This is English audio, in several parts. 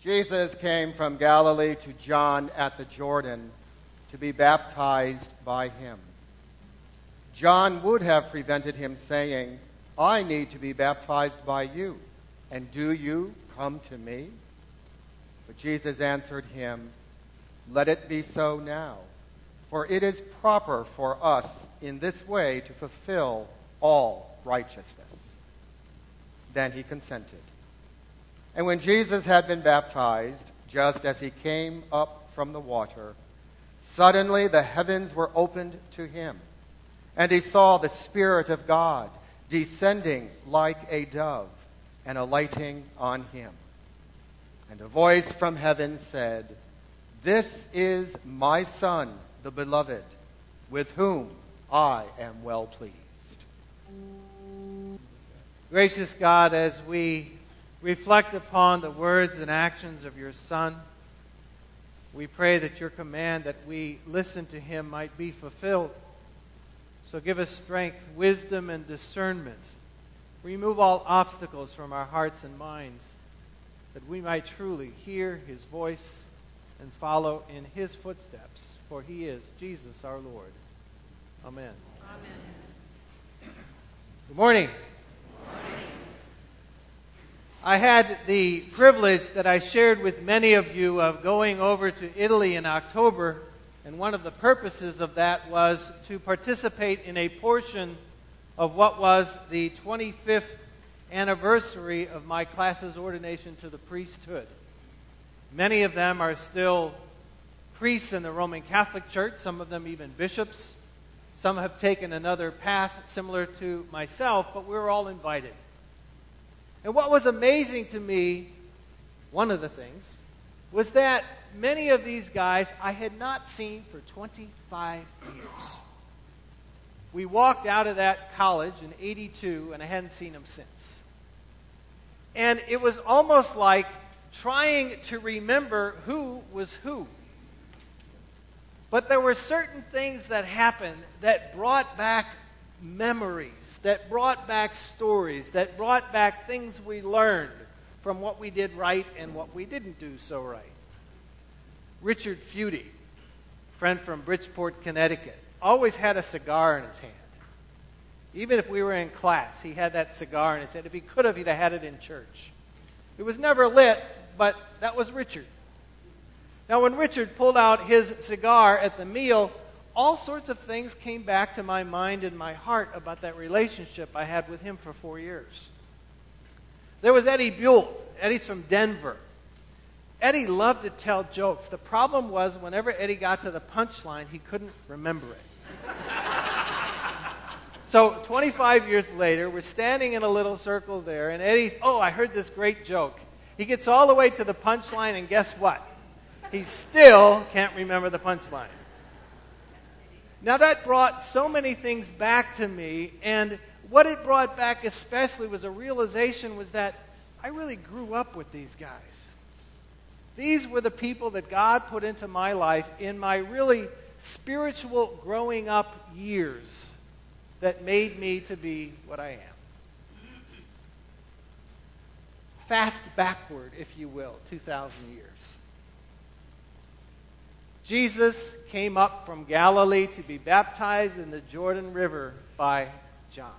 Jesus came from Galilee to John at the Jordan to be baptized by him. John would have prevented him, saying, "I need to be baptized by you, and do you come to me?" But Jesus answered him, "Let it be so now, for it is proper for us in this way to fulfill all righteousness." Then he consented. And when Jesus had been baptized, just as he came up from the water, suddenly the heavens were opened to him, and he saw the Spirit of God descending like a dove and alighting on him. And a voice from heaven said, "This is my Son, the beloved, with whom I am well pleased." Gracious God, as we reflect upon the words and actions of your Son, we pray that your command that we listen to him might be fulfilled. So give us strength, wisdom, and discernment. Remove all obstacles from our hearts and minds, that we might truly hear his voice and follow in his footsteps, for he is Jesus our Lord. Amen. Amen. Good morning. I had the privilege that I shared with many of you of going over to Italy in October, and one of the purposes of that was to participate in a portion of what was the 25th anniversary of my class's ordination to the priesthood. Many of them are still priests in the Roman Catholic Church, some of them even bishops. Some have taken another path similar to myself, but we were all invited. And what was amazing to me, one of the things, was that many of these guys I had not seen for 25 years. We walked out of that college in '82, and I hadn't seen them since. And it was almost like trying to remember who was who. But there were certain things that happened that brought back memories, that brought back stories, that brought back things we learned from what we did right and what we didn't do so right. Richard Feudy, friend from Bridgeport, Connecticut, always had a cigar in his hand. Even if we were in class, he had that cigar in his hand. If he could have, he'd have had it in church. It was never lit, but that was Richard. Now, when Richard pulled out his cigar at the meal, all sorts of things came back to my mind and my heart about that relationship I had with him for 4 years. There was Eddie Buell. Eddie's from Denver. Eddie loved to tell jokes. The problem was whenever Eddie got to the punchline, he couldn't remember it. So 25 years later, we're standing in a little circle there, and Eddie, I heard this great joke. He gets all the way to the punchline, and guess what? He still can't remember the punchline. Now that brought so many things back to me, and what it brought back especially was a realization was that I really grew up with these guys. These were the people that God put into my life in my really spiritual growing up years that made me to be what I am. Fast backward, if you will, 2,000 years. Jesus came up from Galilee to be baptized in the Jordan River by John.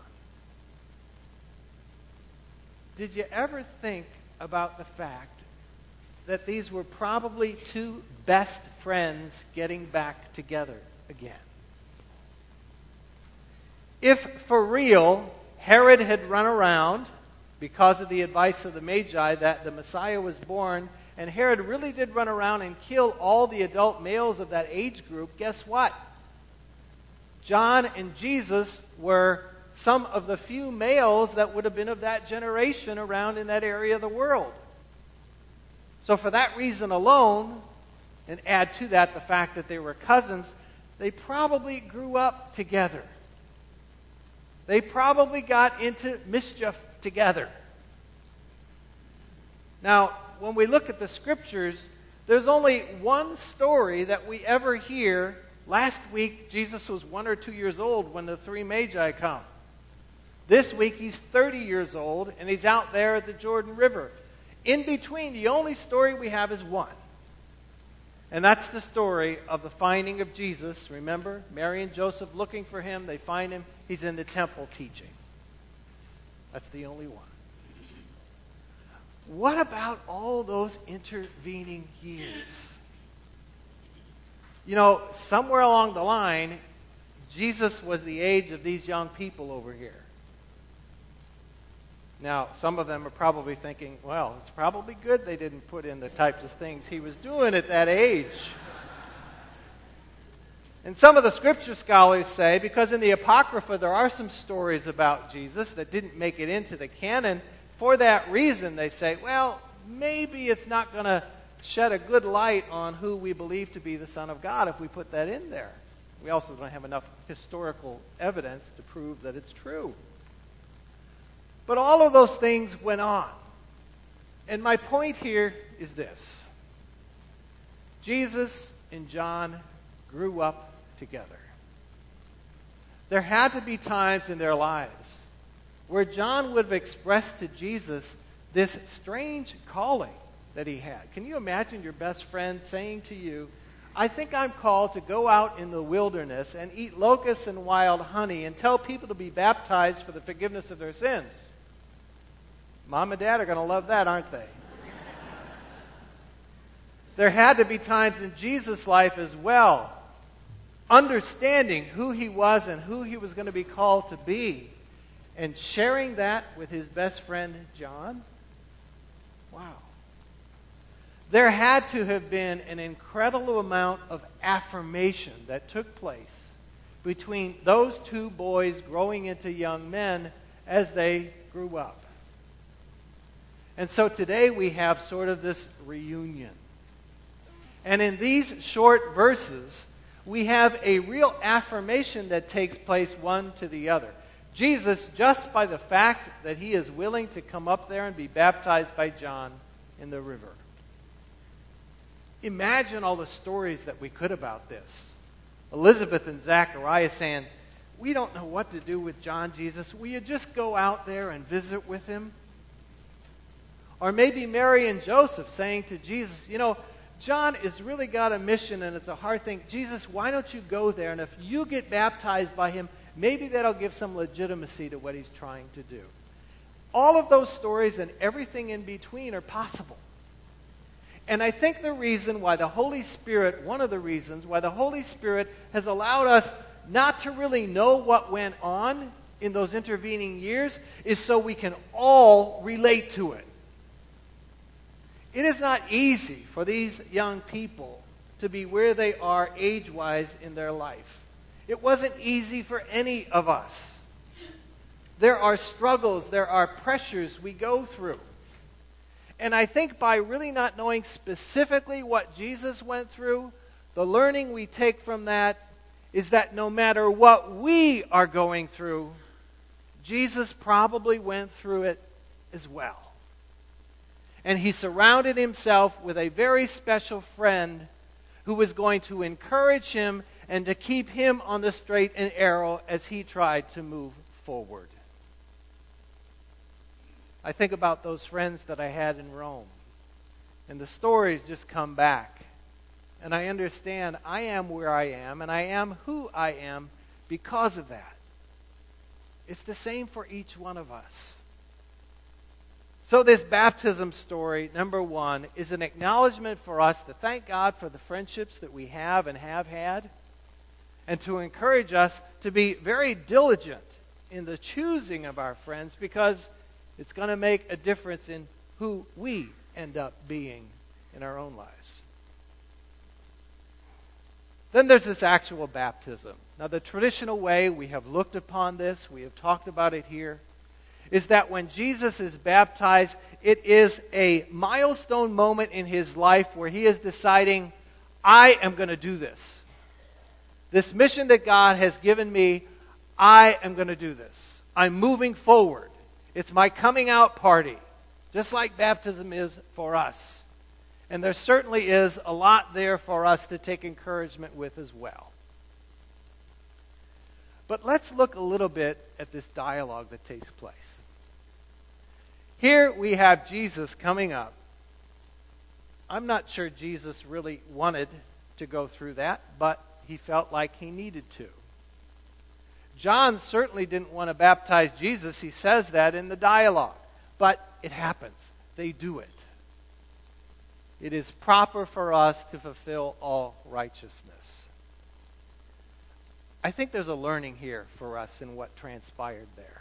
Did you ever think about the fact that these were probably two best friends getting back together again? If for real Herod had run around because of the advice of the Magi that the Messiah was born, and Herod really did run around and kill all the adult males of that age group, guess what? John and Jesus were some of the few males that would have been of that generation around in that area of the world. So for that reason alone, and add to that the fact that they were cousins, they probably grew up together. They probably got into mischief together. Now, when we look at the Scriptures, there's only one story that we ever hear. Last week, Jesus was 1 or 2 years old when the three Magi come. This week, he's 30 years old, and he's out there at the Jordan River. In between, the only story we have is one. And that's the story of the finding of Jesus. Remember, Mary and Joseph looking for him. They find him. He's in the temple teaching. That's the only one. What about all those intervening years? You know, somewhere along the line, Jesus was the age of these young people over here. Now, some of them are probably thinking, well, it's probably good they didn't put in the types of things he was doing at that age. And some of the scripture scholars say, because in the Apocrypha there are some stories about Jesus that didn't make it into the canon, for that reason they say, well, maybe it's not going to shed a good light on who we believe to be the Son of God if we put that in there. We also don't have enough historical evidence to prove that it's true. But all of those things went on. And my point here is this. Jesus and John grew up together. There had to be times in their lives where John would have expressed to Jesus this strange calling that he had. Can you imagine your best friend saying to you, I think I'm called to go out in the wilderness and eat locusts and wild honey and tell people to be baptized for the forgiveness of their sins? Mom and Dad are going to love that, aren't they? There had to be times in Jesus' life as well, understanding who he was and who he was going to be called to be, and sharing that with his best friend, John. Wow. There had to have been an incredible amount of affirmation that took place between those two boys growing into young men as they grew up. And so today we have sort of this reunion. And in these short verses, we have a real affirmation that takes place one to the other. Jesus, just by the fact that he is willing to come up there and be baptized by John in the river. Imagine all the stories that we could about this. Elizabeth and Zachariah saying, we don't know what to do with John, Jesus. Will you just go out there and visit with him? Or maybe Mary and Joseph saying to Jesus, you know, John has really got a mission and it's a hard thing. Jesus, why don't you go there? And if you get baptized by him, maybe that'll give some legitimacy to what he's trying to do. All of those stories and everything in between are possible. And I think the reason why the Holy Spirit, one of the reasons why the Holy Spirit has allowed us not to really know what went on in those intervening years is so we can all relate to it. It is not easy for these young people to be where they are age-wise in their life. It wasn't easy for any of us. There are struggles, there are pressures we go through. And I think by really not knowing specifically what Jesus went through, the learning we take from that is that no matter what we are going through, Jesus probably went through it as well. And he surrounded himself with a very special friend who was going to encourage him and to keep him on the straight and narrow as he tried to move forward. I think about those friends that I had in Rome, and the stories just come back. And I understand I am where I am, and I am who I am because of that. It's the same for each one of us. So this baptism story, number one, is an acknowledgement for us to thank God for the friendships that we have and have had, and to encourage us to be very diligent in the choosing of our friends, because it's going to make a difference in who we end up being in our own lives. Then there's this actual baptism. Now, the traditional way we have looked upon this, we have talked about it here, is that when Jesus is baptized, it is a milestone moment in his life where he is deciding, I am going to do this. This mission that God has given me, I am going to do this. I'm moving forward. It's my coming out party, just like baptism is for us. And there certainly is a lot there for us to take encouragement with as well. But let's look a little bit at this dialogue that takes place. Here we have Jesus coming up. I'm not sure Jesus really wanted to go through that, but he felt like he needed to. John certainly didn't want to baptize Jesus. He says that in the dialogue. But it happens. They do it. It is proper for us to fulfill all righteousness. I think there's a learning here for us in what transpired there.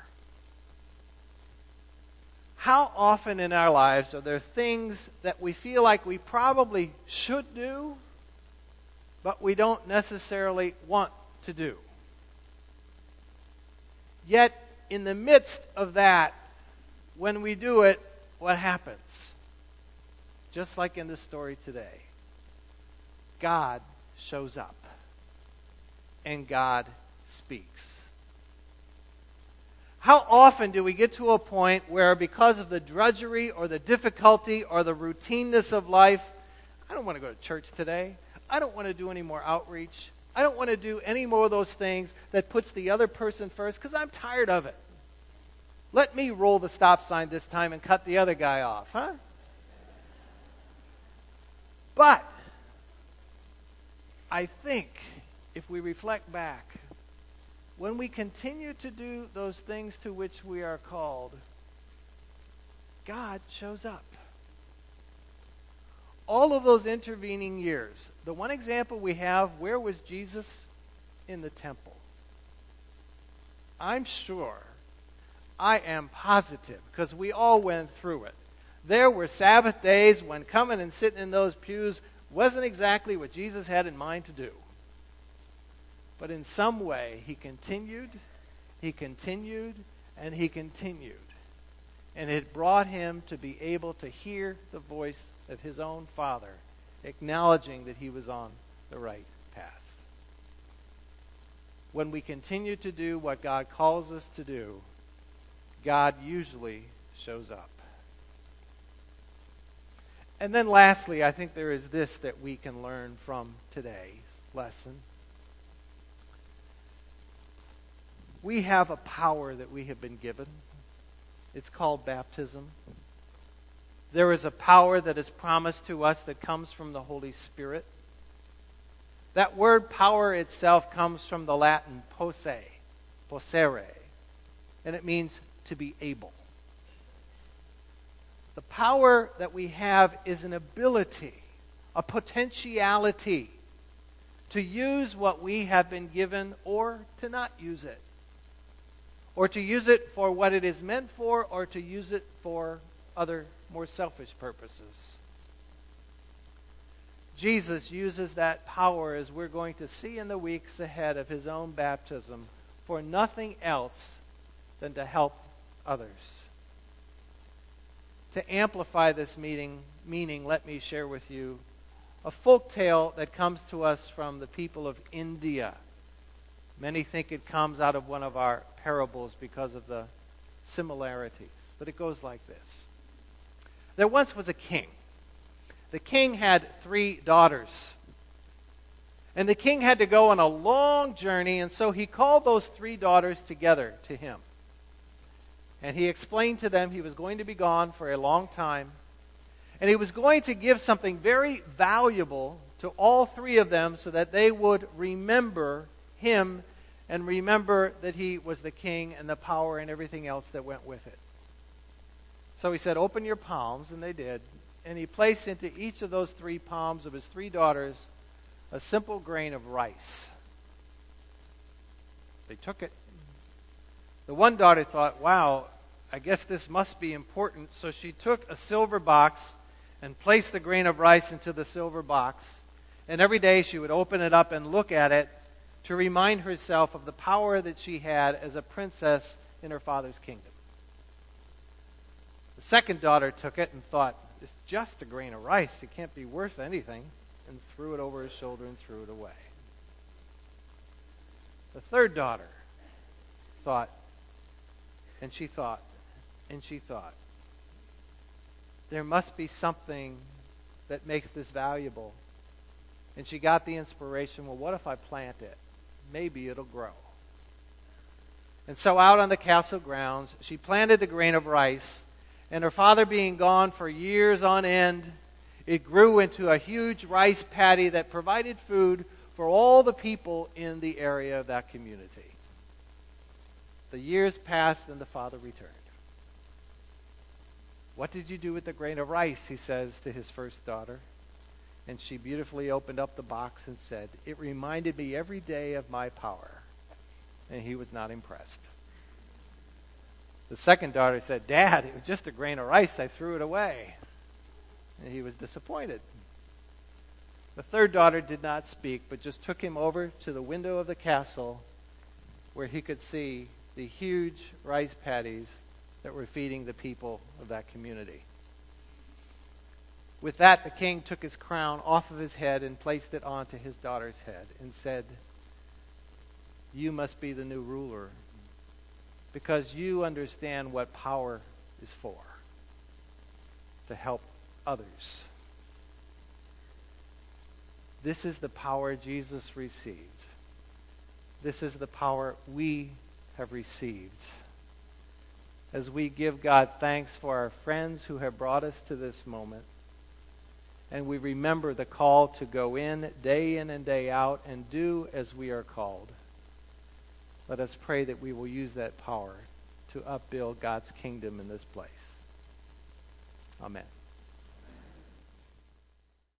How often in our lives are there things that we feel like we probably should do, but we don't necessarily want to do? Yet, in the midst of that, when we do it, what happens? Just like in the story today, God shows up and God speaks. How often do we get to a point where, because of the drudgery or the difficulty or the routineness of life, I don't want to go to church today. I don't want to do any more outreach. I don't want to do any more of those things that puts the other person first because I'm tired of it. Let me roll the stop sign this time and cut the other guy off, huh? But I think if we reflect back, when we continue to do those things to which we are called, God shows up. All of those intervening years, the one example we have, where was Jesus? In the temple. I'm sure, I am positive, because we all went through it. There were Sabbath days when coming and sitting in those pews wasn't exactly what Jesus had in mind to do. But in some way, he continued, and he continued. And it brought him to be able to hear the voice of his own Father, acknowledging that he was on the right path. When we continue to do what God calls us to do, God usually shows up. And then lastly, I think there is this that we can learn from today's lesson. We have a power that we have been given. It's called baptism. There is a power that is promised to us that comes from the Holy Spirit. That word power itself comes from the Latin possere, and it means to be able. The power that we have is an ability, a potentiality to use what we have been given or to not use it. Or to use it for what it is meant for, or to use it for other more selfish purposes. Jesus uses that power, as we're going to see in the weeks ahead of his own baptism, for nothing else than to help others. To amplify this meaning, let me share with you a folk tale that comes to us from the people of India. Many think it comes out of one of our parables because of the similarities. But it goes like this. There once was a king. The king had 3 daughters. And the king had to go on a long journey, and so he called those 3 daughters together to him. And he explained to them he was going to be gone for a long time. And he was going to give something very valuable to all 3 of them so that they would remember him and remember that he was the king and the power and everything else that went with it. So he said, open your palms, and they did. And he placed into each of those 3 palms of his 3 daughters a simple grain of rice. They took it. The one daughter thought, wow, I guess this must be important. So she took a silver box and placed the grain of rice into the silver box. And every day she would open it up and look at it to remind herself of the power that she had as a princess in her father's kingdom. The second daughter took it and thought, it's just a grain of rice. It can't be worth anything. And threw it over his shoulder and threw it away. The third daughter thought, and she thought, and she thought, there must be something that makes this valuable. And she got the inspiration, well, what if I plant it? Maybe it'll grow. And so out on the castle grounds, she planted the grain of rice. And her father being gone for years on end, it grew into a huge rice paddy that provided food for all the people in the area of that community. The years passed and the father returned. "What did you do with the grain of rice?" he says to his first daughter. And she beautifully opened up the box and said, "It reminded me every day of my power." And he was not impressed. The second daughter said, "Dad, it was just a grain of rice. I threw it away." And he was disappointed. The third daughter did not speak, but just took him over to the window of the castle where he could see the huge rice paddies that were feeding the people of that community. With that, the king took his crown off of his head and placed it onto his daughter's head and said, "You must be the new ruler because you understand what power is for, to help others." This is the power Jesus received. This is the power we have received. As we give God thanks for our friends who have brought us to this moment, and we remember the call to go in and day out and do as we are called, let us pray that we will use that power to upbuild God's kingdom in this place. Amen.